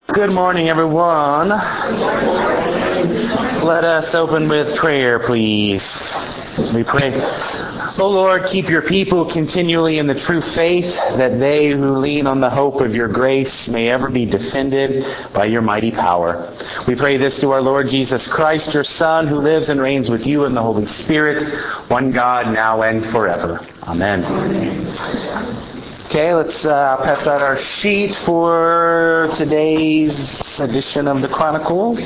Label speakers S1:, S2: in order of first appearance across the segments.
S1: Good morning, everyone. Let us open with prayer, please. We pray, O Lord, keep your people continually in the true faith, that they who lean on the hope of your grace may ever be defended by your mighty power. We pray this through our Lord Jesus Christ, your Son, who lives and reigns with you in the Holy Spirit, one God, now and forever. Amen. Okay, let's pass out our sheet for today's edition of the Chronicles.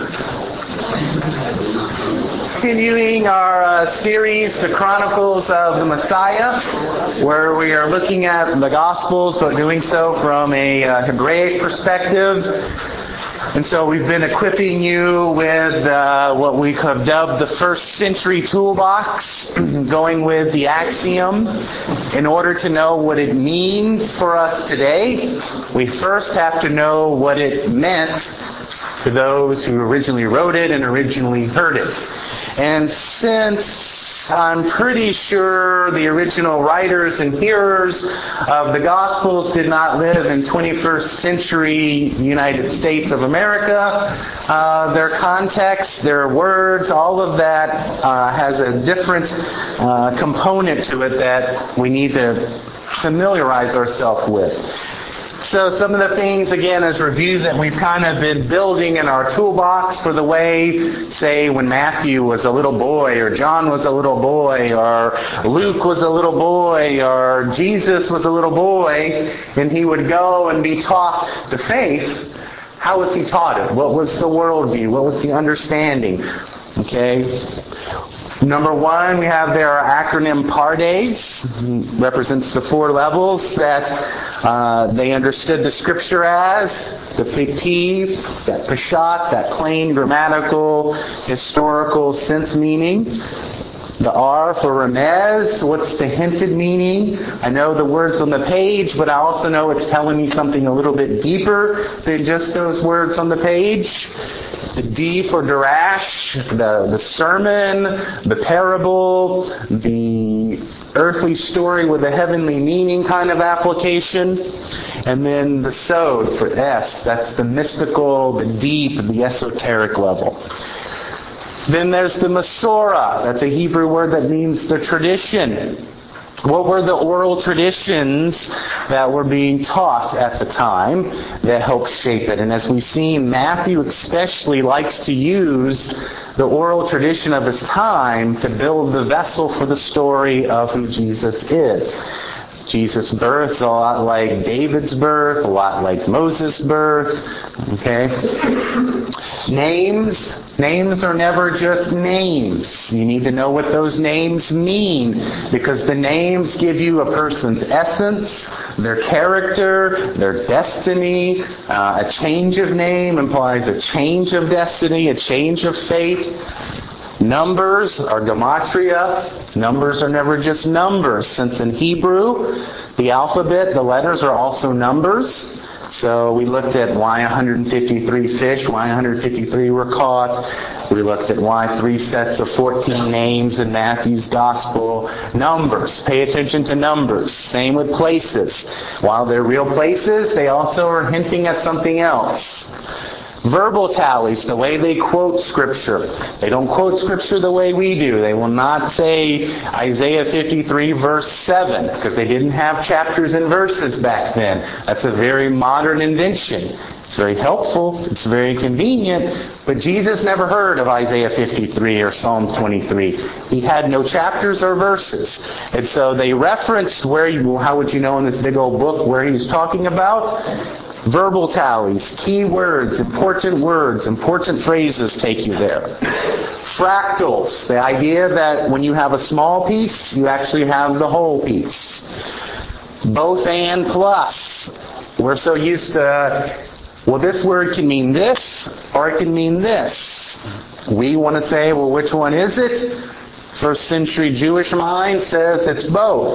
S1: Continuing our series, The Chronicles of the Messiah, where we are looking at the Gospels, but doing so from a Hebraic perspective. And so we've been equipping you with what we have dubbed the first century toolbox, going with the axiom. In order to know what it means for us today, we first have to know what it meant to those who originally wrote it and originally heard it. And since I'm pretty sure the original writers and hearers of the Gospels did not live in 21st century United States of America, their context, their words, all of that has a different component to it that we need to familiarize ourselves with. So some of the things, again, as reviews that we've kind of been building in our toolbox for the way, say, when Matthew was a little boy, or John was a little boy, or Luke was a little boy, or Jesus was a little boy, and he would go and be taught the faith. How was he taught it? What was the worldview? What was the understanding? Okay. Number one, we have there our acronym PARDES, represents the four levels that they understood the Scripture as: the fictive, that peshat, that plain grammatical, historical sense meaning. The R for remez, what's the hinted meaning? I know the words on the page, but I also know it's telling me something a little bit deeper than just those words on the page. The D for darash, the sermon, the parable, the earthly story with a heavenly meaning kind of application. And then the sod for S, that's the mystical, the deep, the esoteric level. Then there's the Masorah. That's a Hebrew word that means the tradition. What were the oral traditions that were being taught at the time that helped shape it? And as we've seen, Matthew especially likes to use the oral tradition of his time to build the vessel for the story of who Jesus is. Jesus' birth is a lot like David's birth, a lot like Moses' birth. Okay? Names are never just names. You need to know what those names mean, because the names give you a person's essence, their character, their destiny. A change of name implies a change of destiny, a change of fate. Numbers are gematria. Numbers are never just numbers, since in Hebrew, the alphabet, the letters are also numbers. So we looked at why 153 fish, why 153 were caught. We looked at why 3 sets of 14 names in Matthew's Gospel. Numbers. Pay attention to numbers. Same with places. While they're real places, they also are hinting at something else. Verbal tallies, the way they quote Scripture. They don't quote Scripture the way we do. They will not say Isaiah 53 verse 7, because they didn't have chapters and verses back then. That's a very modern invention. It's very helpful. It's very convenient. But Jesus never heard of Isaiah 53 or Psalm 23. He had no chapters or verses. And so they referenced how would you know in this big old book where he was talking about? Verbal tallies, key words, important phrases take you there. Fractals, the idea that when you have a small piece, you actually have the whole piece. Both and plus. We're so used to, well, this word can mean this, or it can mean this. We want to say, well, which one is it? First century Jewish mind says it's both.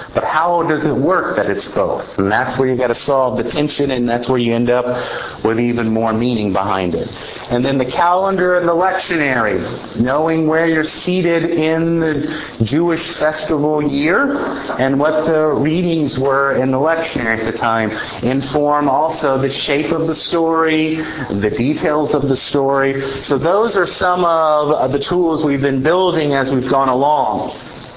S1: But how does it work that it's both? And that's where you got to solve the tension, and that's where you end up with even more meaning behind it. And then the calendar and the lectionary, knowing where you're seated in the Jewish festival year and what the readings were in the lectionary at the time, inform also the shape of the story, the details of the story. So those are some of the tools we've been building as we've gone along.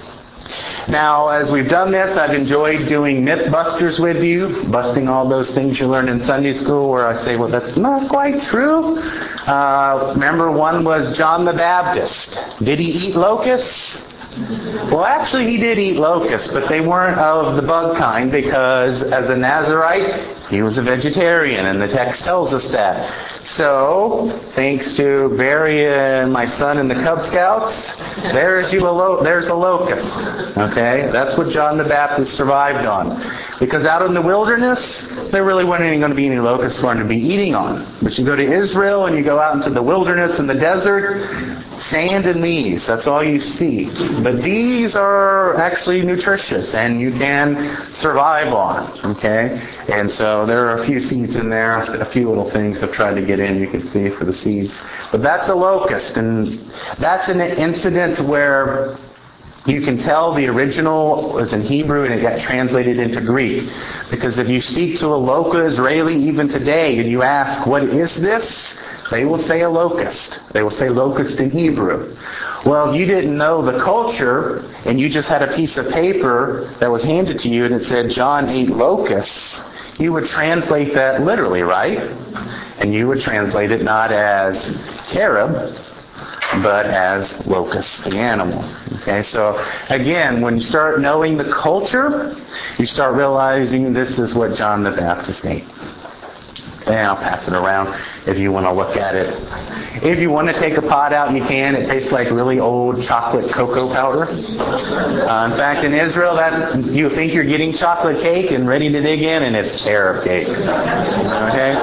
S1: Now, as we've done this, I've enjoyed doing Mythbusters with you, busting all those things you learned in Sunday school where I say, well, that's not quite true. Remember, one was John the Baptist. Did he eat locusts? Well, actually, he did eat locusts, but they weren't of the bug kind because as a Nazirite, he was a vegetarian, and the text tells us that. So, thanks to Barry and my son in the Cub Scouts, there's a locust. Okay? That's what John the Baptist survived on. Because out in the wilderness, there really weren't going to be any locusts for him to be eating on. But you go to Israel and you go out into the wilderness and the desert, sand and leaves. That's all you see. But these are actually nutritious and you can survive on. Okay? And so there are a few seeds in there, a few little things I've tried to get in, you can see, for the seeds. But that's a locust, and that's an incident where you can tell the original was in Hebrew and it got translated into Greek. Because if you speak to a local Israeli even today and you ask, what is this? They will say a locust. They will say locust in Hebrew. Well, if you didn't know the culture and you just had a piece of paper that was handed to you and it said John ate locusts, you would translate that literally, right? And you would translate it not as cherub, but as locust, the animal. Okay, so again, when you start knowing the culture, you start realizing this is what John the Baptist ate. And I'll pass it around if you want to look at it. If you want to take a pot out, you can. It tastes like really old chocolate cocoa powder. In fact, in Israel, that you think you're getting chocolate cake and ready to dig in, and it's cherub cake. Okay?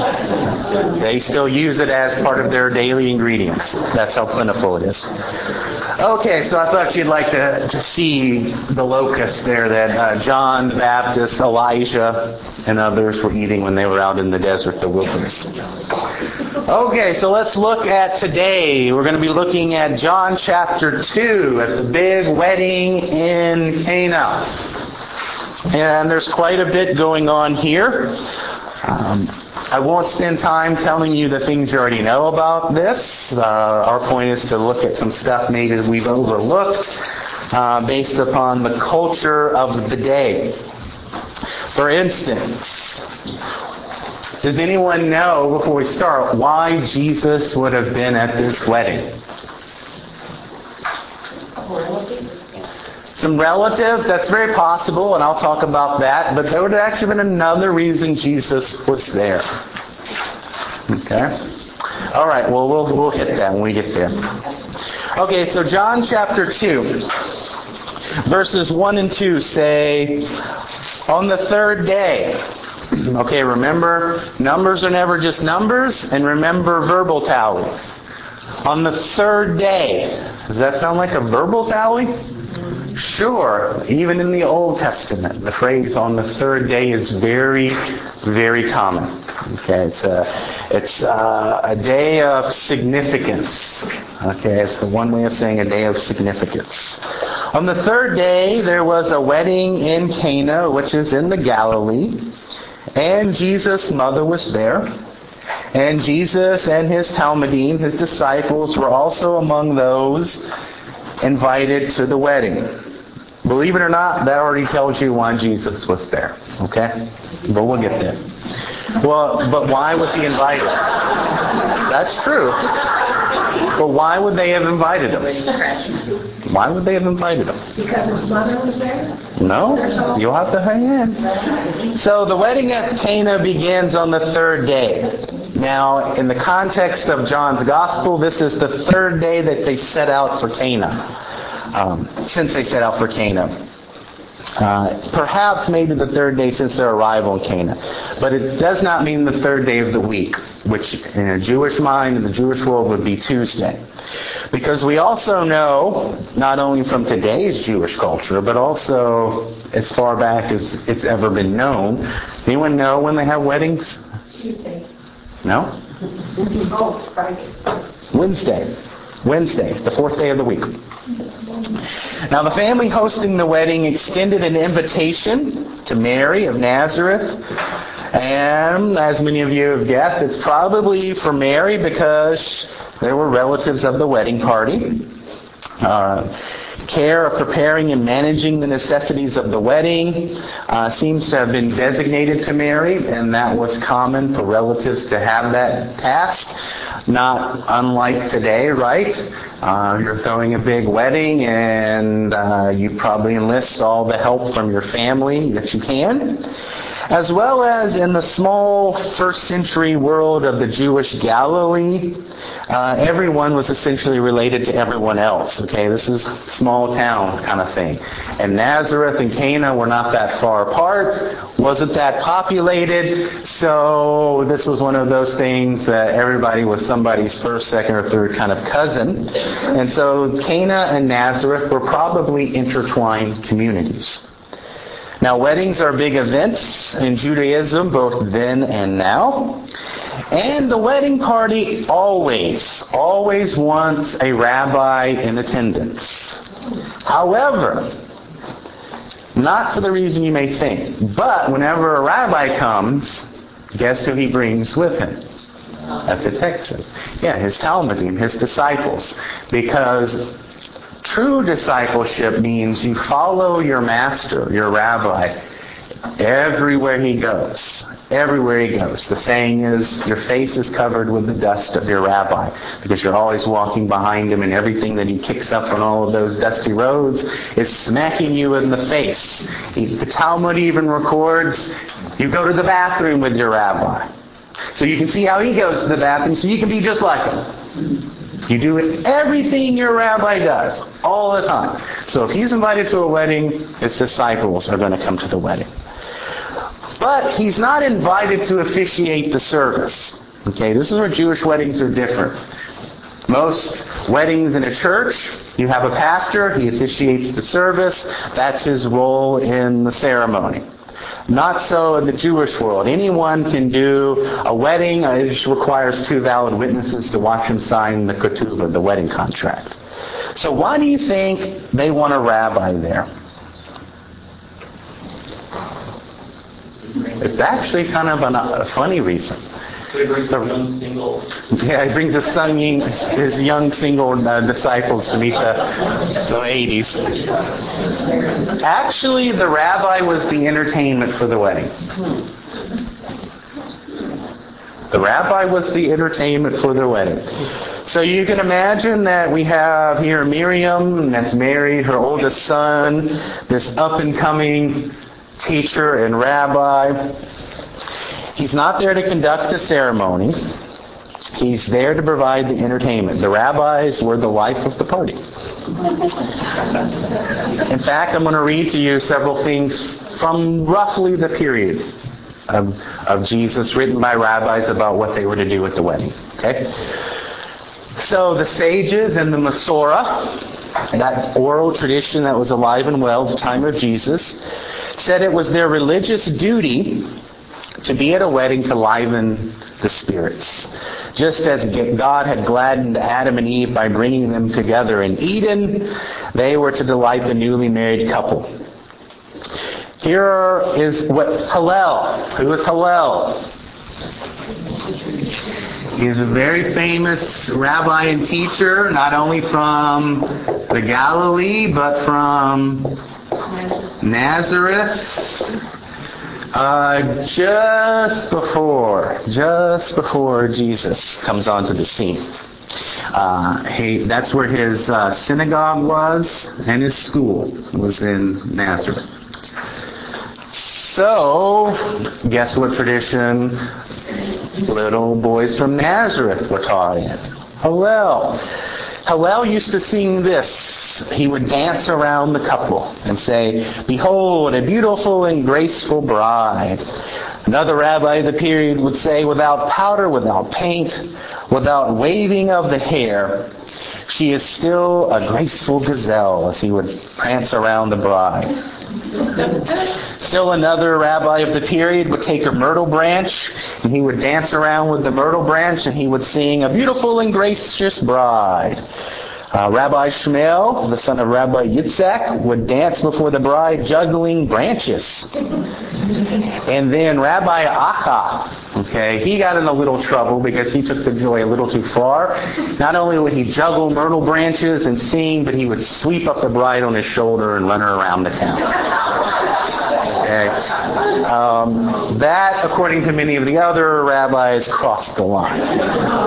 S1: They still use it as part of their daily ingredients. That's how plentiful it is. Okay, so I thought you'd like to see the locust there that John the Baptist, Elijah, and others were eating when they were out in the desert, the wilderness. Okay, so let's look at today. We're going to be looking at John chapter 2 at the big wedding in Cana. And there's quite a bit going on here. I won't spend time telling you the things you already know about this. Our point is to look at some stuff maybe we've overlooked based upon the culture of the day. For instance, does anyone know, before we start, why Jesus would have been at this wedding? Some relatives, that's very possible, and I'll talk about that, but there would have actually been another reason Jesus was there. Okay? All right, well, we'll hit that when we get there. Okay, so John chapter 2, verses 1 and 2 say, on the third day. Okay, remember, numbers are never just numbers, and remember verbal tallies. On the third day. Does that sound like a verbal tally? Sure. Even in the Old Testament, the phrase on the third day is very, very common. Okay, it's a day of significance. Okay, it's one way of saying a day of significance. On the third day, there was a wedding in Cana, which is in the Galilee, and Jesus' mother was there. And Jesus and his Talmudim, his disciples, were also among those invited to the wedding. Believe it or not, that already tells you why Jesus was there. Okay? But we'll get there. Well, but why was he invited? That's true. But why would they have invited him? Why would they have invited him?
S2: Because his mother was there?
S1: No, you'll have to hang in. So the wedding at Cana begins on the third day. Now, in the context of John's Gospel, this is the third day that they set out for Cana. Since they set out for Cana. Perhaps maybe the third day since their arrival in Cana. But it does not mean the third day of the week, which in a Jewish mind, in the Jewish world, would be Tuesday. Because we also know, not only from today's Jewish culture, but also as far back as it's ever been known. Anyone know when they have weddings?
S2: Tuesday.
S1: No?
S2: Oh, Friday.
S1: Wednesday, the fourth day of the week. Now the family hosting the wedding extended an invitation to Mary of Nazareth. And as many of you have guessed, it's probably for Mary because they were relatives of the wedding party. Care of preparing and managing the necessities of the wedding seems to have been designated to Mary, and that was common for relatives to have that task. Not unlike today, right? You're throwing a big wedding, and you probably enlist all the help from your family that you can. As well as in the small first century world of the Jewish Galilee, everyone was essentially related to everyone else. Okay, this is small town kind of thing. And Nazareth and Cana were not that far apart, wasn't that populated, so this was one of those things that everybody was somebody's first, second, or third kind of cousin. And so Cana and Nazareth were probably intertwined communities. Now, weddings are big events in Judaism, both then and now. And the wedding party always wants a rabbi in attendance. However, not for the reason you may think, but whenever a rabbi comes, guess who he brings with him? That's the text says. Yeah, his Talmudim, his disciples. Because true discipleship means you follow your master, your rabbi, everywhere he goes. Everywhere he goes. The saying is, your face is covered with the dust of your rabbi, because you're always walking behind him, and everything that he kicks up on all of those dusty roads is smacking you in the face. The Talmud even records, you go to the bathroom with your rabbi. So you can see how he goes to the bathroom, so you can be just like him. You do everything your rabbi does, all the time. So if he's invited to a wedding, his disciples are going to come to the wedding. But he's not invited to officiate the service. Okay, this is where Jewish weddings are different. Most weddings in a church, you have a pastor, he officiates the service. That's his role in the ceremony. Not so in the Jewish world. Anyone can do a wedding. It just requires 2 valid witnesses to watch him sign the ketubah, the wedding contract. So why do you think they want a rabbi there? It's actually kind of a funny reason.
S3: So he brings a young single.
S1: Yeah, he brings his young single disciples to meet the ladies. Actually, the rabbi was the entertainment for the wedding. The rabbi was the entertainment for the wedding. So you can imagine that we have here Miriam, that's married, her oldest son, this up-and-coming teacher and rabbi. He's not there to conduct the ceremony. He's there to provide the entertainment. The rabbis were the life of the party. In fact, I'm going to read to you several things from roughly the period of Jesus, written by rabbis about what they were to do at the wedding. Okay? So the sages and the Masorah, that oral tradition that was alive and well at the time of Jesus, said it was their religious duty to be at a wedding to liven the spirits. Just as God had gladdened Adam and Eve by bringing them together in Eden, they were to delight the newly married couple. Here is what Hillel. Who is Hillel? He's a very famous rabbi and teacher, not only from the Galilee, but from Nazareth. Just before Jesus comes onto the scene. That's where his synagogue was, and his school was in Nazareth. So, guess what tradition little boys from Nazareth were taught in? Hillel used to sing this he would dance around the couple and say, "Behold, a beautiful and graceful bride." Another rabbi of the period would say, "Without powder, without paint, without waving of the hair, she is still a graceful gazelle," as he would prance around the bride. Still another rabbi of the period would take a myrtle branch and he would dance around with the myrtle branch and he would sing, "A beautiful and gracious bride." Rabbi Shmuel, the son of Rabbi Yitzhak, would dance before the bride juggling branches. And then Rabbi Acha, he got in a little trouble because he took the joy a little too far. Not only would he juggle myrtle branches and sing, but he would sweep up the bride on his shoulder and run her around the town. That, according to many of the other rabbis, crossed the line.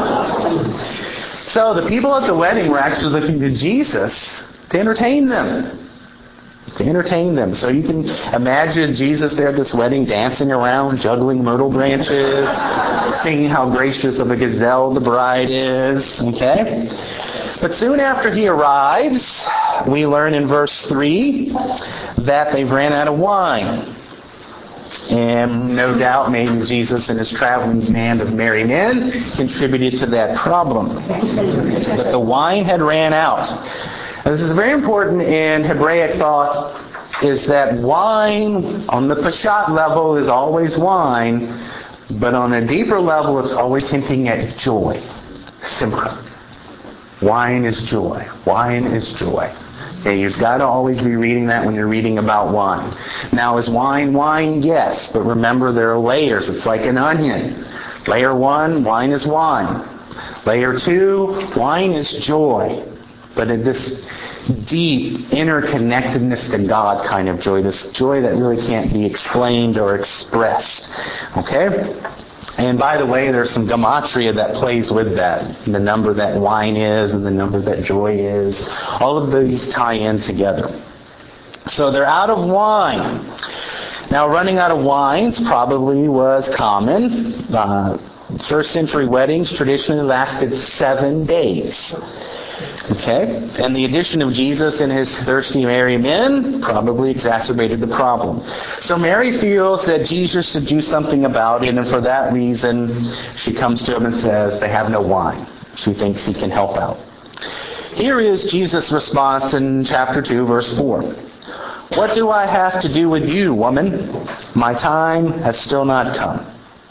S1: So the people at the wedding were actually looking to Jesus to entertain them. So you can imagine Jesus there at this wedding dancing around, juggling myrtle branches, singing how gracious of a gazelle the bride is. Okay? But soon after he arrives, we learn in verse 3 that they've ran out of wine. And no doubt maybe Jesus and his traveling band of merry men contributed to that problem. But the wine had ran out. This is very important in Hebraic thought, is that wine on the Peshat level is always wine, but on a deeper level it's always hinting at joy. Simcha. Wine is joy. Wine is joy. Okay, you've got to always be reading that when you're reading about wine. Now, is wine wine? Yes, but remember there are layers. It's like an onion. Layer 1, wine is wine. Layer 2, wine is joy. But in this deep interconnectedness to God kind of joy, this joy that really can't be explained or expressed. Okay? And by the way, there's some gematria that plays with that. The number that wine is and the number that joy is. All of these tie in together. So they're out of wine. Now, running out of wines probably was common. First century weddings traditionally lasted 7 days. Okay? And the addition of Jesus and his thirsty merry men probably exacerbated the problem. So Mary feels that Jesus should do something about it, and for that reason, she comes to him and says, they have no wine. She thinks he can help out. Here is Jesus' response in chapter 2, verse 4. "What do I have to do with you, woman? My time has still not come."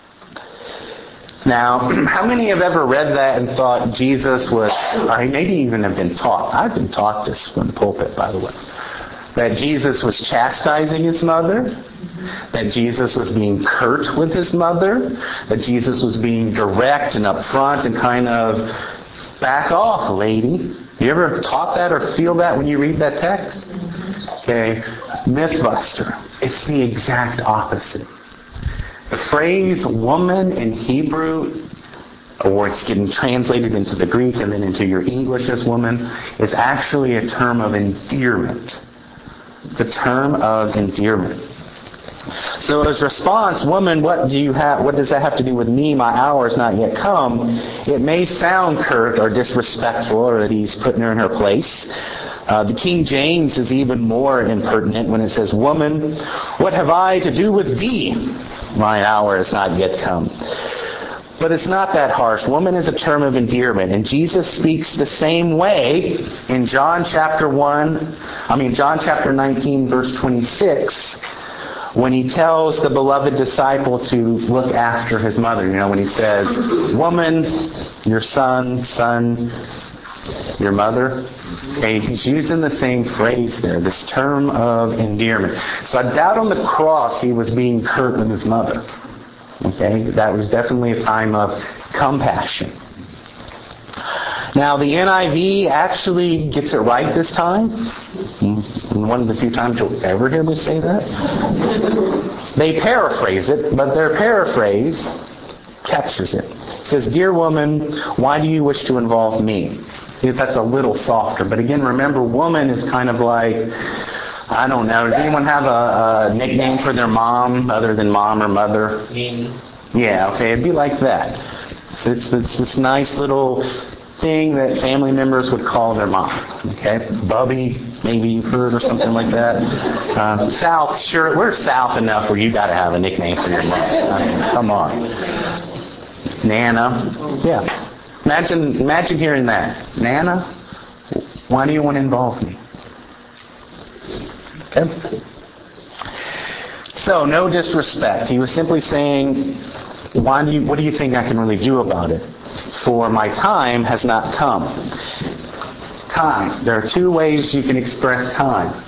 S1: Now, how many have ever read that and thought Jesus was, or maybe even have been taught, I've been taught this from the pulpit, by the way, that Jesus was chastising his mother, that Jesus was being curt with his mother, that Jesus was being direct and upfront and kind of, back off, lady. You ever taught that or feel that when you read that text? Okay, Mythbuster. It's the exact opposite. The phrase woman in Hebrew, or it's getting translated into the Greek and then into your English as woman, is actually a term of endearment. It's a term of endearment. So his response, "Woman, what does that have to do with me? My hour has not yet come." It may sound curt or disrespectful, or that he's putting her in her place. The King James is even more impertinent when it says, "Woman, what have I to do with thee? My hour has not yet come." But it's not that harsh. Woman is a term of endearment. And Jesus speaks the same way in John chapter 19, verse 26, when he tells the beloved disciple to look after his mother. You know, when he says, "Woman, your son, your mother." Okay, he's using the same phrase there, this term of endearment. So I doubt on the cross he was being curt with his mother. Okay, that was definitely a time of compassion. Now the NIV actually gets it right this time. One of the few times you'll ever hear me say that. They paraphrase it, but their paraphrase captures it. It says, "Dear woman, why do you wish to involve me?" That's a little softer. But again, remember, woman is kind of like, I don't know, does anyone have a nickname for their mom other than mom or mother?
S3: Amy.
S1: Yeah, okay, it'd be like that. So it's this nice little thing that family members would call their mom. Okay? Bubby, maybe you've heard, or something like that. South, sure, we're South enough where you got to have a nickname for your mom. I mean, come on. Nana. Yeah. Imagine hearing that. Nana, why do you want to involve me? Okay? So, no disrespect. He was simply saying, what do you think I can really do about it? For my time has not come. Time. There are two ways you can express time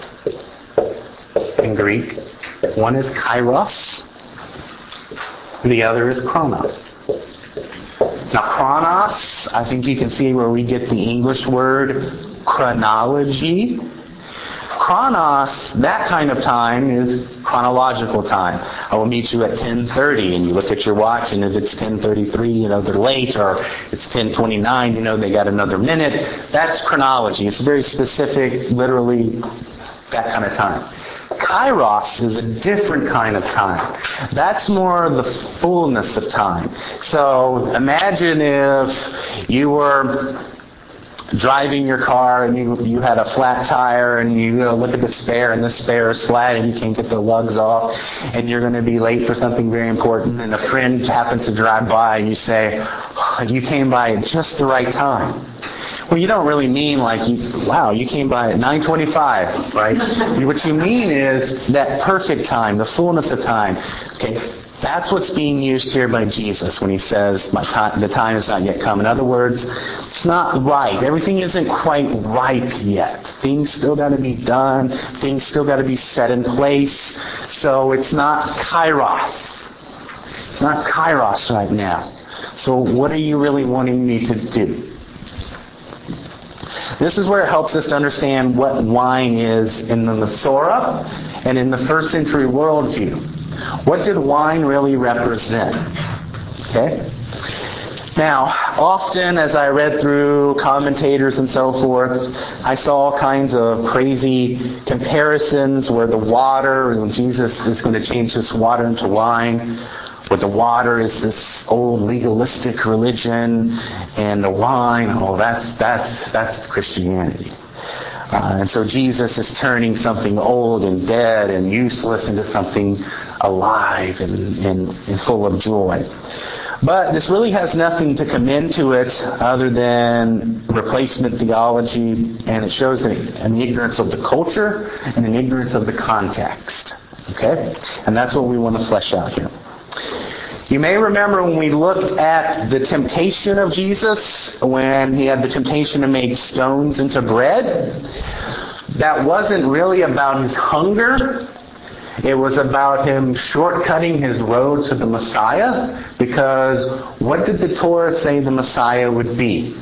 S1: in Greek. One is kairos. The other is chronos. Now, chronos, I think you can see where we get the English word chronology. Chronos, that kind of time, is chronological time. I will meet you at 10:30, and you look at your watch, and if it's 10:33, they're late, or it's 10:29, they got another minute. That's chronology. It's very specific, literally, that kind of time. Kairos is a different kind of time. That's more the fullness of time. So imagine if you were driving your car and you had a flat tire and you look at the spare and the spare is flat and you can't get the lugs off and you're going to be late for something very important and a friend happens to drive by and you say, oh, you came by at just the right time. Well, you don't really mean you came by at 9:25, right? What you mean is that perfect time, the fullness of time. Okay, that's what's being used here by Jesus when he says, the time has not yet come. In other words, it's not right. Everything isn't quite ripe yet. Things still got to be done. Things still got to be set in place. So it's not kairos. It's not kairos right now. So what are you really wanting me to do? This is where it helps us to understand what wine is in the Masorah and in the first century worldview. What did wine really represent? Okay? Now, often as I read through commentators and so forth, I saw all kinds of crazy comparisons where the water, when Jesus is going to change this water into wine, where the water is this old legalistic religion, and the wine, that's Christianity. And so Jesus is turning something old and dead and useless into something alive and full of joy. But this really has nothing to commend to it other than replacement theology, and it shows an ignorance of the culture and an ignorance of the context. Okay? And that's what we want to flesh out here. You may remember when we looked at the temptation of Jesus, when he had the temptation to make stones into bread, that wasn't really about his hunger. It was about him shortcutting his road to the Messiah, because what did the Torah say the Messiah would be?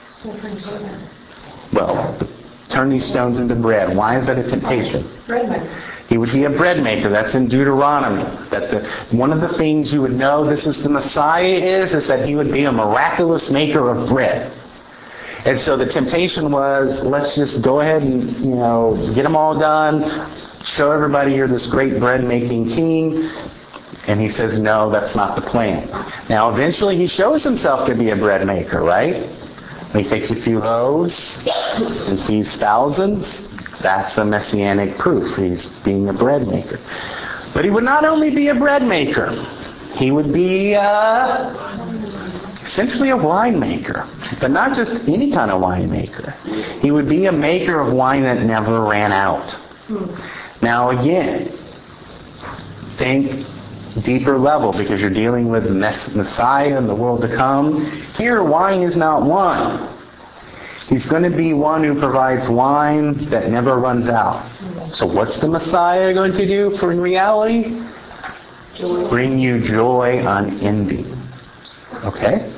S1: Well, turn these stones into bread. Why is that a temptation?
S2: Bread maker.
S1: He would be a bread maker. That's in Deuteronomy. One of the things you would know this is the Messiah is that he would be a miraculous maker of bread. And so the temptation was, let's just go ahead and, get them all done. Show everybody you're this great bread-making king. And he says, no, that's not the plan. Now, eventually he shows himself to be a bread maker, right? He takes a few loaves and feeds thousands. That's a messianic proof. He's being a bread maker. But he would not only be a bread maker. He would be essentially a wine maker. But not just any kind of wine maker. He would be a maker of wine that never ran out. Now again, think deeper level, because you're dealing with the Messiah and the world to come. Here, wine is not wine. He's going to be one who provides wine that never runs out. So what's the Messiah going to do in reality? Bring you joy unending. Okay?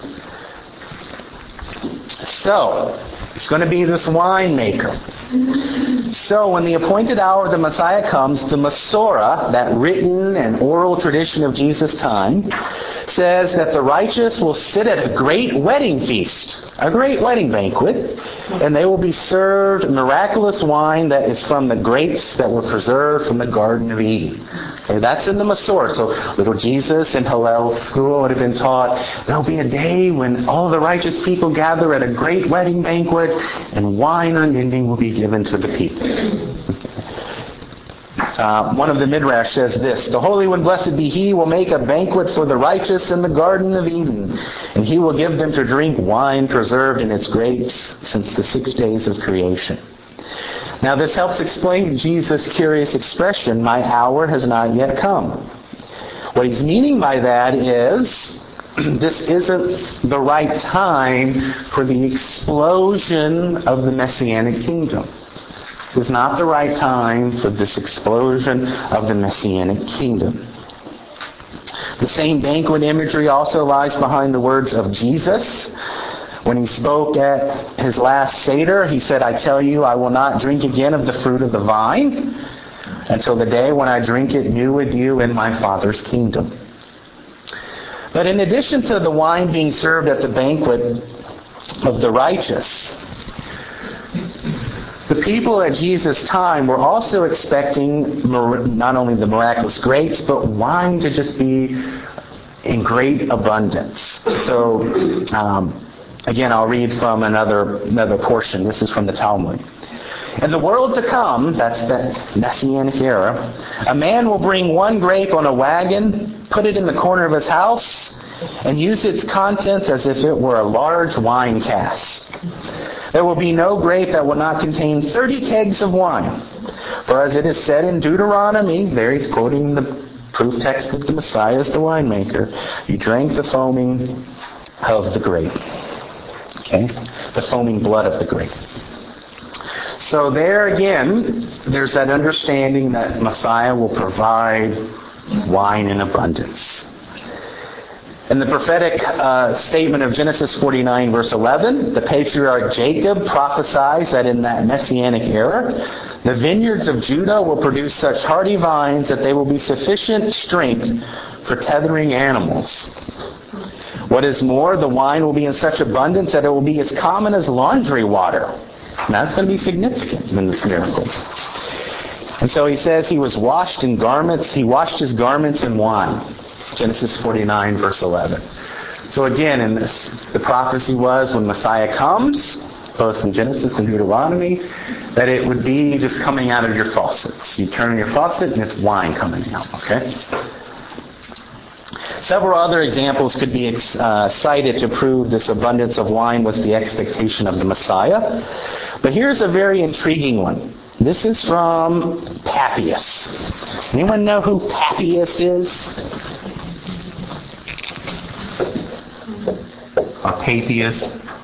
S1: So, it's going to be this wine maker. So when the appointed hour of the Messiah comes, the Masorah, that written and oral tradition of Jesus' time, says says that the righteous will sit at a great wedding feast, a great wedding banquet, and they will be served miraculous wine that is from the grapes that were preserved from the Garden of Eden. Okay, that's in the Masorah. So little Jesus in Hillel school would have been taught, there'll be a day when all the righteous people gather at a great wedding banquet, and wine unending will be given to the people. One of the Midrash says this, the Holy One, blessed be He, will make a banquet for the righteous in the Garden of Eden, and He will give them to drink wine preserved in its grapes since the 6 days of creation. Now this helps explain Jesus' curious expression, my hour has not yet come. What he's meaning by that is, this isn't the right time for the explosion of the Messianic kingdom. This is not the right time for this explosion of the Messianic kingdom. The same banquet imagery also lies behind the words of Jesus. When he spoke at his last Seder, he said, I tell you, I will not drink again of the fruit of the vine until the day when I drink it new with you in my Father's kingdom. But in addition to the wine being served at the banquet of the righteous, the people at Jesus' time were also expecting not only the miraculous grapes, but wine to just be in great abundance. So, again, I'll read from another portion. This is from the Talmud. In the world to come, that's the Messianic era, a man will bring one grape on a wagon, put it in the corner of his house, and use its contents as if it were a large wine cask. There will be no grape that will not contain 30 kegs of wine. For as it is said in Deuteronomy, there he's quoting the proof text of the Messiah as the winemaker, you drank the foaming of the grape. Okay? The foaming blood of the grape. So there again, there's that understanding that Messiah will provide wine in abundance. In the prophetic statement of Genesis 49, verse 11, the patriarch Jacob prophesies that in that Messianic era, the vineyards of Judah will produce such hardy vines that they will be sufficient strength for tethering animals. What is more, the wine will be in such abundance that it will be as common as laundry water. And that's going to be significant in this miracle. And so he says he washed his garments in wine. Genesis 49, verse 11. So again, in this, the prophecy was when Messiah comes, both from Genesis and Deuteronomy, that it would be just coming out of your faucets. You turn on your faucet and it's wine coming out, okay? Several other examples could be cited to prove this abundance of wine was the expectation of the Messiah. But here's a very intriguing one. This is from Papias. Anyone know who Papias is? Or Papias?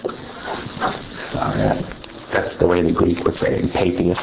S1: Sorry, that's the way the Greek would say it, Papias.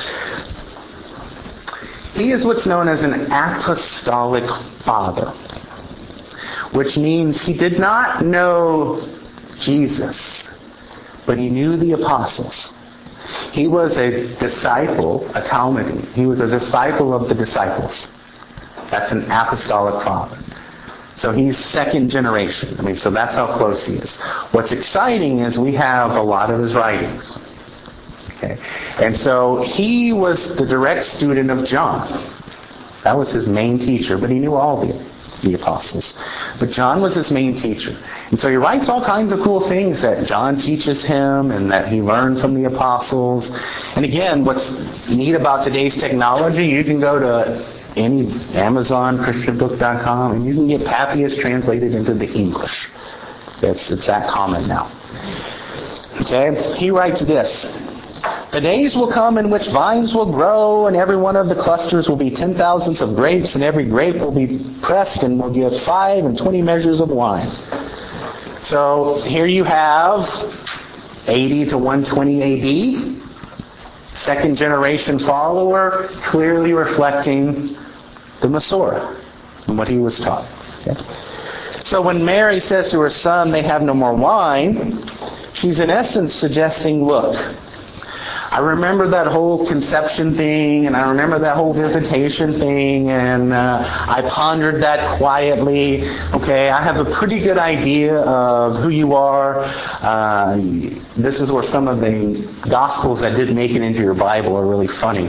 S1: He is what's known as an apostolic father, which means he did not know Jesus, but he knew the apostles. He was a disciple, a Talmudi. He was a disciple of the disciples. That's an apostolic father. So he's second generation. So that's how close he is. What's exciting is we have a lot of his writings. Okay. And so he was the direct student of John. That was his main teacher, but he knew all the apostles. But John was his main teacher. And so he writes all kinds of cool things that John teaches him and that he learned from the apostles. And again, what's neat about today's technology, you can go to any Amazon, ChristianBook.com, and you can get Papias translated into the English. It's that common now. Okay? He writes this. The days will come in which vines will grow, and every one of the clusters will be 10,000s of grapes, and every grape will be pressed and will give 5 and 20 measures of wine. So here you have 80 to 120 AD. Second generation follower, clearly reflecting the Masorah and what he was taught. Okay? So when Mary says to her son, they have no more wine, she's in essence suggesting, look, I remember that whole conception thing, and I remember that whole visitation thing, and I pondered that quietly. Okay, I have a pretty good idea of who you are. This is where some of the Gospels that didn't make it into your Bible are really funny.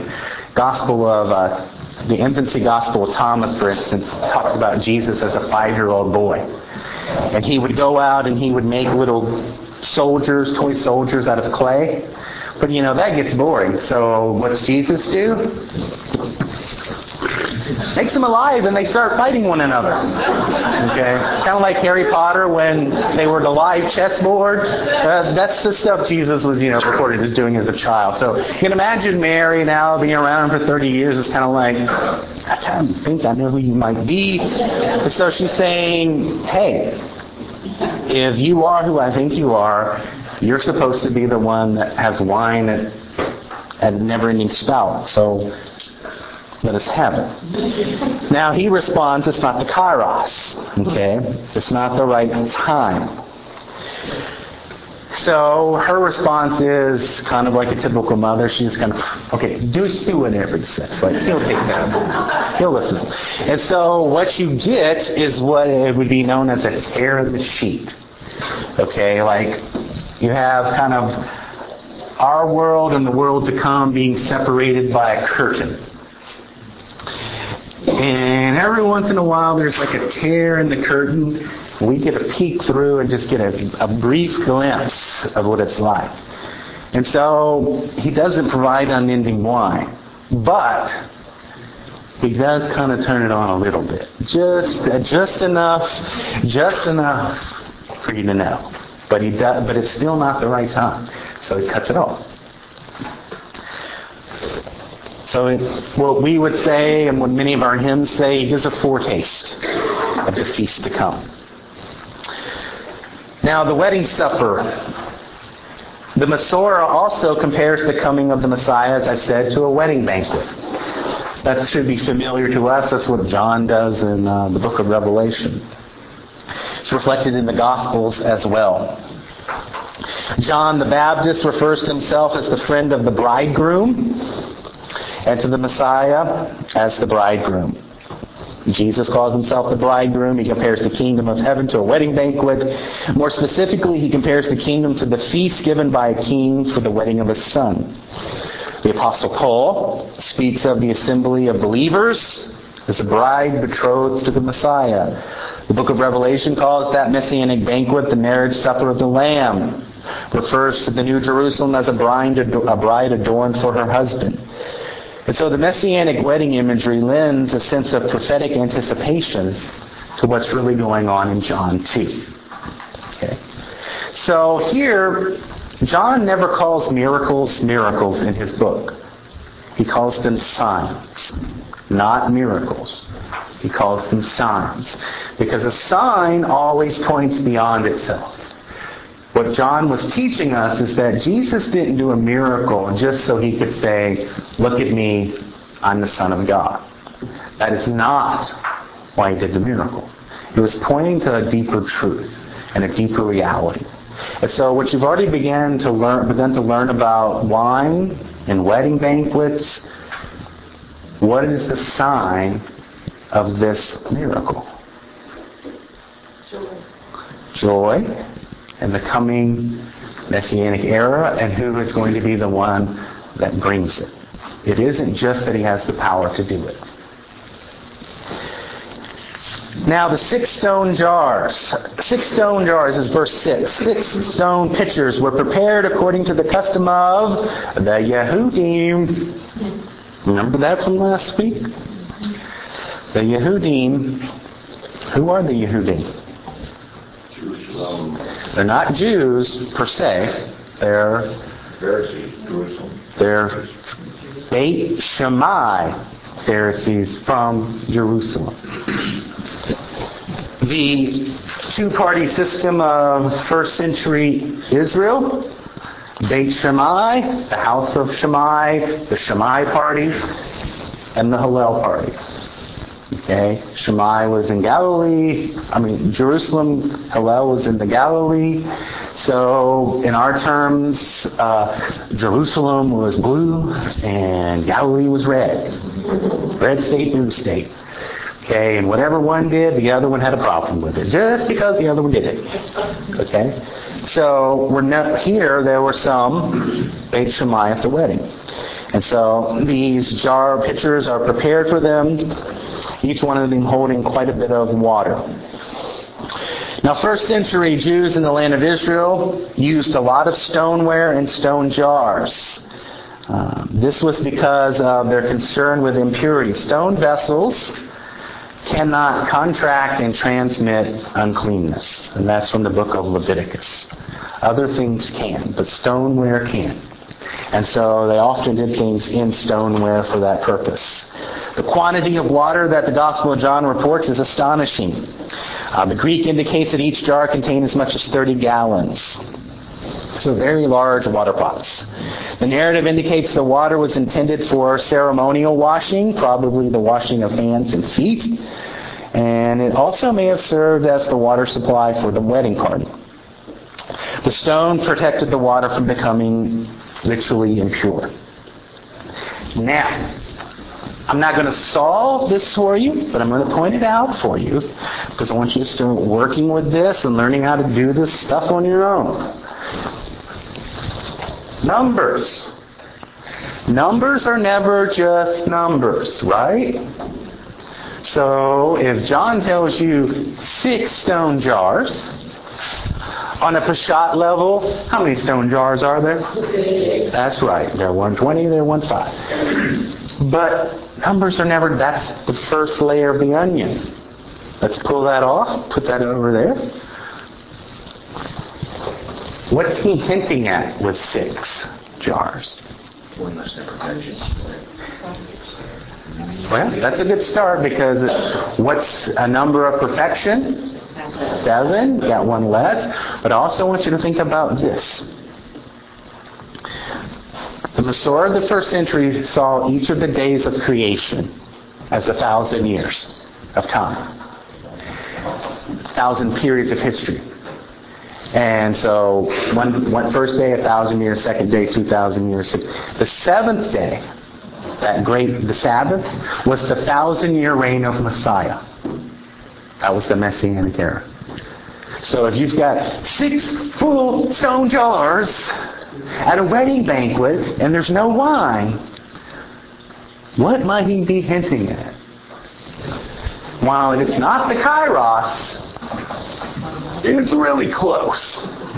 S1: The infancy Gospel of Thomas, for instance, talks about Jesus as a 5-year-old boy. And he would go out and he would make little soldiers, toy soldiers out of clay. But that gets boring. So what's Jesus do? Makes them alive and they start fighting one another. Okay? Kind of like Harry Potter when they were the live chessboard. That's the stuff Jesus was, recorded as doing as a child. So you can imagine Mary now being around for 30 years. It's kind of like, I kind of think I know who you might be. And so she's saying, hey, if you are who I think you are, you're supposed to be the one that has wine at never-ending spout. So let us have it. Now he responds, it's not the kairos. Okay? It's not the right time. So her response is kind of like a typical mother. She's kind of, okay, do whatever he says. Like, he'll take care of it. He'll listen. And so what you get is what it would be known as a tear in the sheet. Okay, like you have kind of our world and the world to come being separated by a curtain. And every once in a while there's like a tear in the curtain. We get a peek through and just get a brief glimpse of what it's like. And so he doesn't provide unending wine. But he does kind of turn it on a little bit. Just enough for you to know. But it's still not the right time. So he cuts it off. So what we would say, and what many of our hymns say, he gives a foretaste of the feast to come. Now, the wedding supper. The Masorah also compares the coming of the Messiah, as I've said, to a wedding banquet. That should be familiar to us. That's what John does in the book of Revelation. It's reflected in the Gospels as well. John the Baptist refers to himself as the friend of the bridegroom, and to the Messiah as the bridegroom. Jesus calls himself the bridegroom. He compares the kingdom of heaven to a wedding banquet. More specifically, he compares the kingdom to the feast given by a king for the wedding of his son. The Apostle Paul speaks of the assembly of believers as a bride betrothed to the Messiah. The book of Revelation calls that messianic banquet the marriage supper of the Lamb. Refers to the New Jerusalem as a bride adorned for her husband. And so the messianic wedding imagery lends a sense of prophetic anticipation to what's really going on in John 2. Okay. So here, John never calls miracles in his book. He calls them signs, not miracles. He calls them signs. Because a sign always points beyond itself. What John was teaching us is that Jesus didn't do a miracle just so he could say, look at me, I'm the Son of God. That is not why he did the miracle. It was pointing to a deeper truth and a deeper reality. And so what you've already begun to learn about wine and wedding banquets, what is the sign of this miracle? Joy. And the coming Messianic era, and who is going to be the one that brings it. It isn't just that he has the power to do it. Now the 6 stone jars. 6 stone jars is verse 6. 6 stone pitchers were prepared according to the custom of the Yehudim. Remember that from last week? The Yehudim. Who are the Yehudim? They're not Jews per se. They're Beit Shammai Pharisees from Jerusalem. The two-party system of first century Israel, Beit Shammai, the house of Shammai, the Shammai party, and the Hillel party. Okay, Shammai was in Galilee. Jerusalem. Hillel was in the Galilee. So in our terms, Jerusalem was blue and Galilee was red. Red state, blue state. Okay, and whatever one did, the other one had a problem with it, just because the other one did it. Okay, so here there were some Beit Shammai at the wedding. And so these jar pitchers are prepared for them, each one of them holding quite a bit of water. Now, first century Jews in the land of Israel used a lot of stoneware and stone jars. This was because of their concern with impurity. Stone vessels cannot contract and transmit uncleanness. And that's from the book of Leviticus. Other things can, but stoneware can. And so they often did things in stoneware for that purpose. The quantity of water that the Gospel of John reports is astonishing. The Greek indicates that each jar contained as much as 30 gallons. So very large water pots. The narrative indicates the water was intended for ceremonial washing, probably the washing of hands and feet. And it also may have served as the water supply for the wedding party. The stone protected the water from becoming ritually impure. Now, I'm not going to solve this for you, but I'm going to point it out for you because I want you to start working with this and learning how to do this stuff on your own. Numbers. Numbers are never just numbers, right? So if John tells you 6 stone jars, on a Peshat level, how many stone jars are there?
S2: 6.
S1: That's right. There are 120, there are 15. But numbers are never, that's the first layer of the onion. Let's pull that off, put that over there. What's he hinting at with 6 jars?
S3: One less imperfection.
S1: Well, that's a good start because what's a number of perfection? 7. You got one less. But I also want you to think about this. The Masorah of the first century saw each of the days of creation as 1,000 years of time. 1,000 periods of history. And so one first day, 1,000 years, second day, 2,000 years. The seventh day, the Sabbath, was the 1,000-year reign of Messiah. That was the Messianic era. So if you've got 6 full stone jars at a wedding banquet and there's no wine, what might he be hinting at? While it's not the Kairos, it's really close.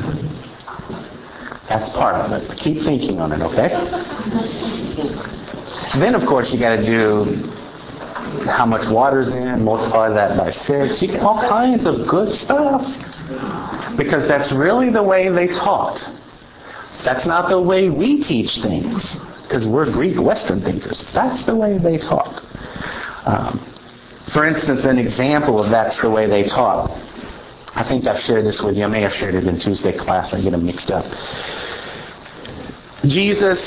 S1: That's part of it. But keep thinking on it, okay? Then, of course, you got to do how much water's in, multiply that by 6. You get all kinds of good stuff. Because that's really the way they taught. That's not the way we teach things. Because we're Greek Western thinkers. That's the way they taught. For instance, an example of that's the way they taught. I think I've shared this with you. I may have shared it in Tuesday class. I get them mixed up. Jesus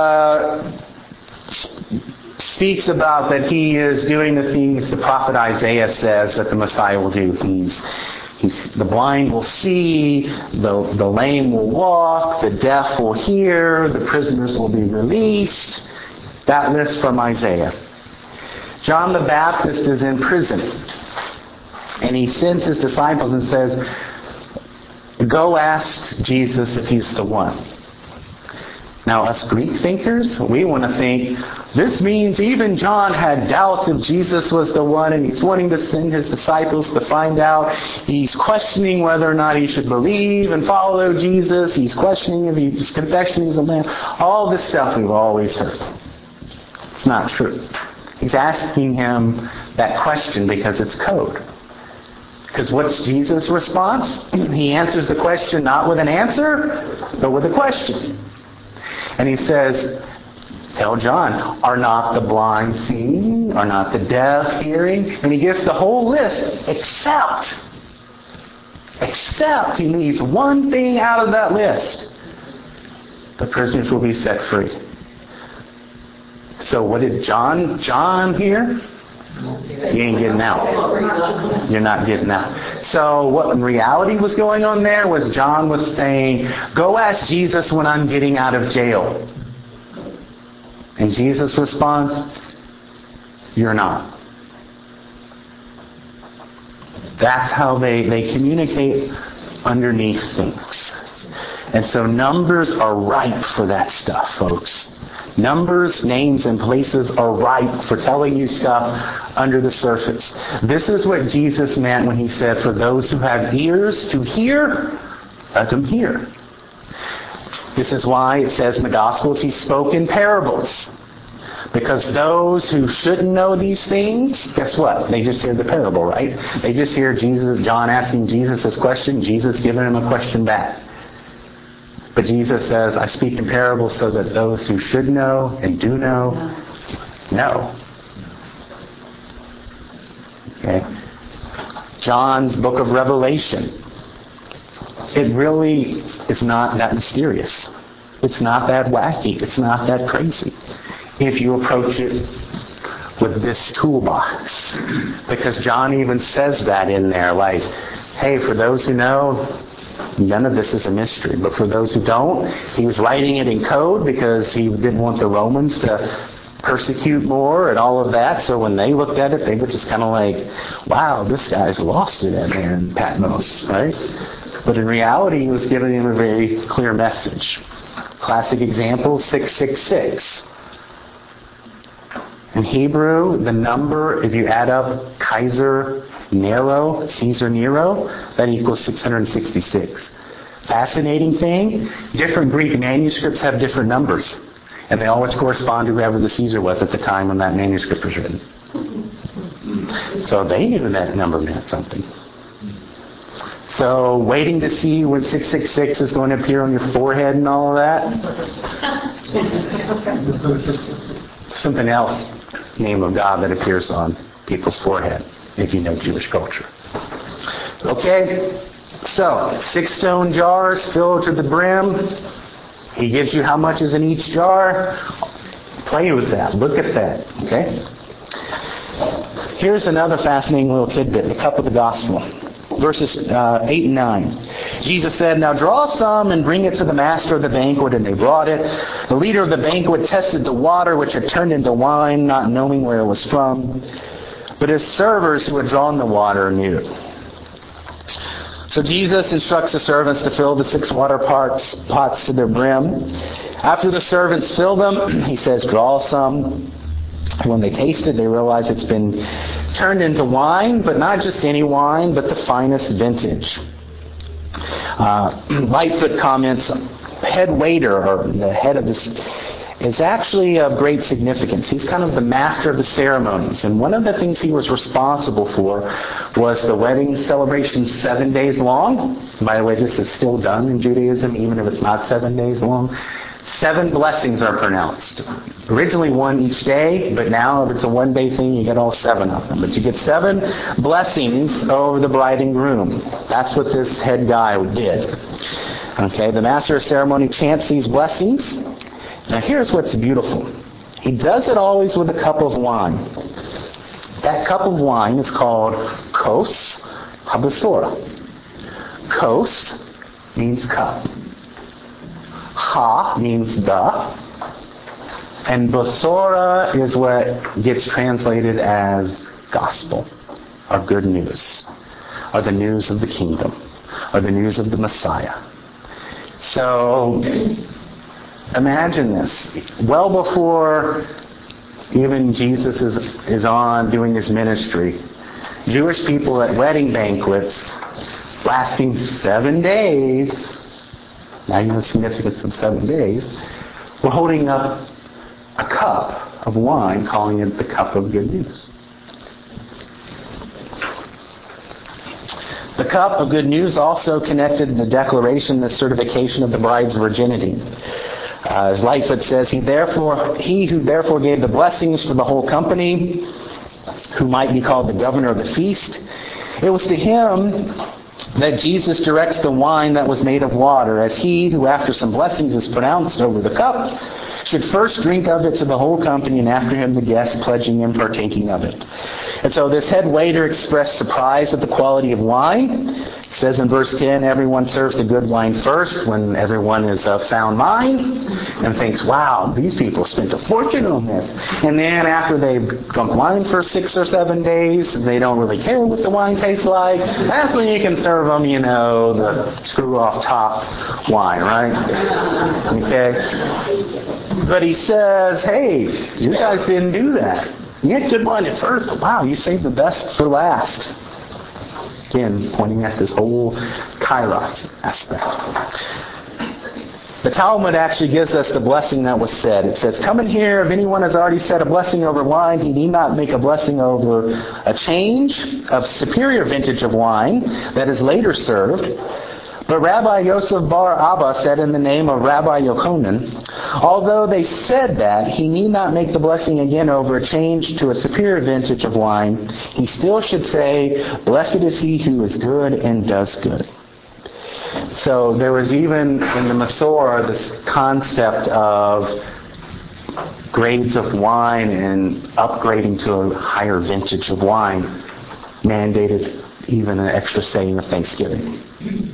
S1: speaks about that he is doing the things the prophet Isaiah says that the Messiah will do. The blind will see, the lame will walk, the deaf will hear, the prisoners will be released. That list from Isaiah. John the Baptist is in prison. And he sends his disciples and says, go ask Jesus if he's the one. Now, us Greek thinkers, we want to think, this means even John had doubts if Jesus was the one, and he's wanting to send his disciples to find out. He's questioning whether or not he should believe and follow Jesus. He's questioning if his confession is a lamb. All this stuff we've always heard. It's not true. He's asking him that question because it's code. Because what's Jesus' response? He answers the question not with an answer, but with a question. And he says, tell John, are not the blind seeing? Are not the deaf hearing? And he gives the whole list, except he leaves one thing out of that list. The prisoners will be set free. So what did John hear? You ain't getting out. You're not getting out. So what in reality was going on there was John was saying, go ask Jesus when I'm getting out of jail. And Jesus' response, you're not. That's how they communicate underneath things. And so numbers are ripe for that stuff, folks. Numbers, names, and places are ripe for telling you stuff under the surface. This is what Jesus meant when he said, for those who have ears to hear, let them hear. This is why it says in the Gospels he spoke in parables. Because those who shouldn't know these things, guess what? They just hear the parable, right? They just hear John asking Jesus this question, Jesus giving him a question back. But Jesus says, I speak in parables so that those who should know and do know. Okay? John's book of Revelation. It really is not that mysterious. It's not that wacky. It's not that crazy. If you approach it with this toolbox. Because John even says that in there, like, hey, for those who know, none of this is a mystery. But for those who don't, he was writing it in code because he didn't want the Romans to persecute more and all of that. So when they looked at it, they were just kind of like, wow, this guy's lost it in there in Patmos, right? But in reality, he was giving them a very clear message. Classic example, 666. In Hebrew, the number, if you add up Caesar Nero, that equals 666. Fascinating thing, different Greek manuscripts have different numbers. And they always correspond to whoever the Caesar was at the time when that manuscript was written. So they knew that number meant something. So waiting to see when 666 is going to appear on your forehead and all of that. Something else, name of God that appears on people's forehead, if you know Jewish culture. Okay, so 6 stone jars filled to the brim. He gives you how much is in each jar. Play with that. Look at that. Okay? Here's another fascinating little tidbit, the cup of the gospel. Verses 8 and 9. Jesus said, now draw some and bring it to the master of the banquet. And they brought it. The leader of the banquet tested the water, which had turned into wine, not knowing where it was from. But his servers who had drawn the water knew. So Jesus instructs the servants to fill the 6 water pots to their brim. After the servants fill them, he says, draw some. When they taste it, they realize it's been turned into wine, but not just any wine, but the finest vintage. Lightfoot comments, head waiter, or the head of this, is actually of great significance. He's kind of the master of the ceremonies. And one of the things he was responsible for was the wedding celebration 7 days long. By the way, this is still done in Judaism, even if it's not 7 days long. 7 blessings are pronounced. Originally 1 each day, but now if it's a 1-day thing, you get all 7 of them. But you get 7 blessings over the bride and groom. That's what this head guy did. Okay, the master of ceremony chants these blessings. Now here's what's beautiful. He does it always with a cup of wine. That cup of wine is called kos habasora. Kos means cup. Ha means the. And basora is what gets translated as gospel, or good news, or the news of the kingdom, or the news of the Messiah. So imagine this. Well before even Jesus is on doing his ministry, Jewish people at wedding banquets lasting 7 days, now you know the significance of 7 days, were holding up a cup of wine, calling it the cup of good news. The cup of good news also connected the declaration, the certification of the bride's virginity. As Lightfoot says, he who therefore gave the blessings for the whole company, who might be called the governor of the feast, it was to him that Jesus directs the wine that was made of water, as he who after some blessings is pronounced over the cup should first drink of it to the whole company, and after him the guests pledging and partaking of it. And so this head waiter expressed surprise at the quality of wine. It says in verse 10, everyone serves the good wine first when everyone is of sound mind and thinks, wow, these people spent a fortune on this. And then after they've drunk wine for 6 or 7 days, they don't really care what the wine tastes like. That's when you can serve them, the screw-off top wine, right? Okay? But he says, hey, you guys didn't do that. You had good wine at first, but wow, you saved the best for last. Again, pointing at this whole kairos aspect. The Talmud actually gives us the blessing that was said. It says, come in here, if anyone has already said a blessing over wine, he need not make a blessing over a change of superior vintage of wine that is later served. But Rabbi Yosef bar Abba said in the name of Rabbi Yochanan, although they said that he need not make the blessing again over a change to a superior vintage of wine, he still should say, blessed is he who is good and does good. So there was even in the Masorah this concept of grades of wine and upgrading to a higher vintage of wine, mandated even an extra saying of Thanksgiving.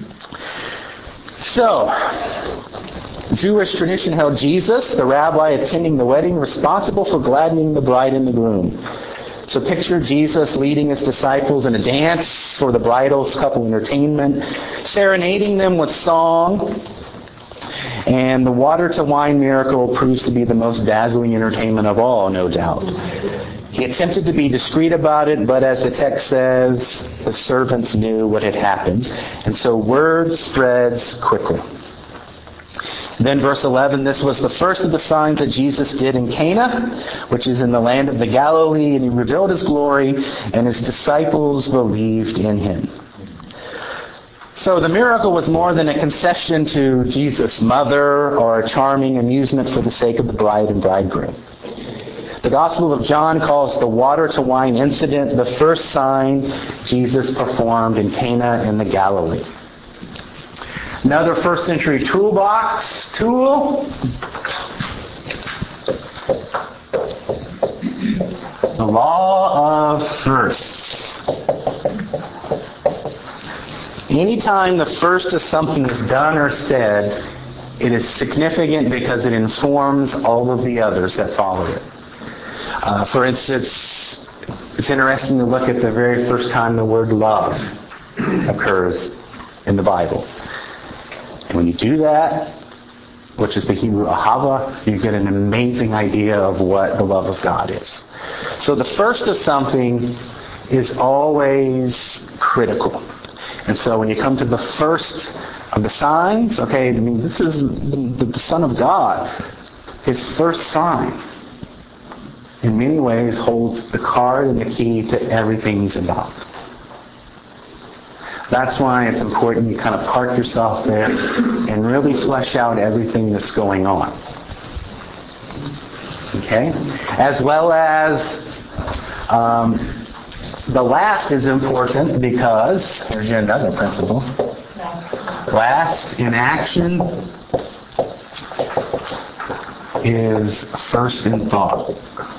S1: So, Jewish tradition held Jesus, the rabbi attending the wedding, responsible for gladdening the bride and the groom. So picture Jesus leading his disciples in a dance for the bridal couple entertainment, serenading them with song. And the water to wine miracle proves to be the most dazzling entertainment of all, no doubt. He attempted to be discreet about it, but as the text says, the servants knew what had happened. And so word spreads quickly. Then verse 11, this was the first of the signs that Jesus did in Cana, which is in the land of the Galilee, and he revealed his glory, and his disciples believed in him. So the miracle was more than a concession to Jesus' mother or a charming amusement for the sake of the bride and bridegroom. The Gospel of John calls the water to wine incident the first sign Jesus performed in Cana in the Galilee. Another first century toolbox tool. The law of firsts. Anytime the first of something is done or said, it is significant because it informs all of the others that follow it. For instance, it's interesting to look at the very first time the word love occurs in the Bible. And when you do that, which is the Hebrew ahava, you get an amazing idea of what the love of God is. So the first of something is always critical. And so when you come to the first of the signs, this is the Son of God. His first sign, in many ways, holds the card and the key to everything he's about. That's why it's important you kind of park yourself there and really flesh out everything that's going on. Okay? As well as the last is important because, here's another principle. Last in action is first in thought.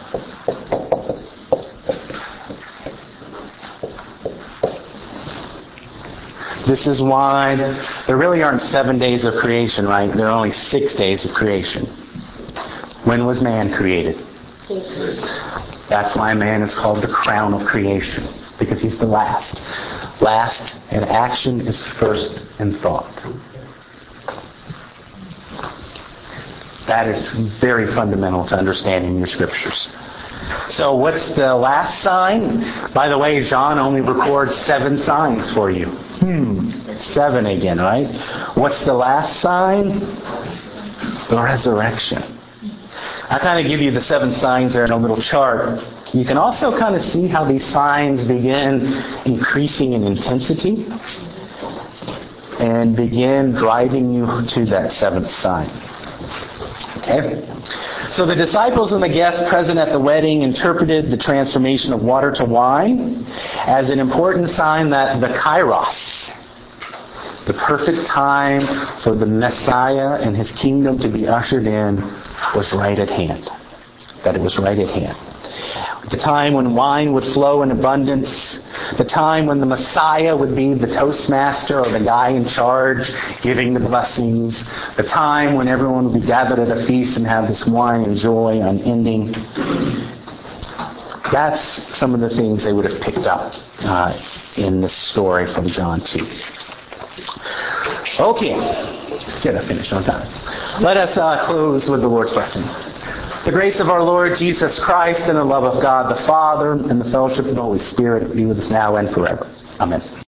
S1: This is why there really aren't 7 days of creation, right? There are only 6 days of creation. When was man created? That's why man is called the crown of creation, because he's the last. Last in action is first in thought. That is very fundamental to understanding your scriptures. So what's the last sign? By the way, John only records 7 signs for you. 7 again, right? What's the last sign? The resurrection. I kind of give you the 7 signs there in a little chart. You can also kind of see how these signs begin increasing in intensity and begin driving you to that 7th sign. Okay? So the disciples and the guests present at the wedding interpreted the transformation of water to wine as an important sign that the kairos, The perfect time for the Messiah and his kingdom to be ushered in was right at hand. That it was right at hand. The time when wine would flow in abundance. The time when the Messiah would be the toastmaster or the guy in charge giving the blessings. The time when everyone would be gathered at a feast and have this wine and joy unending. That's some of the things they would have picked up in this story from John 2. Okay. Get a finish on time. Let us close with the Lord's blessing. The grace of our Lord Jesus Christ and the love of God the Father and the fellowship of the Holy Spirit be with us now and forever. Amen.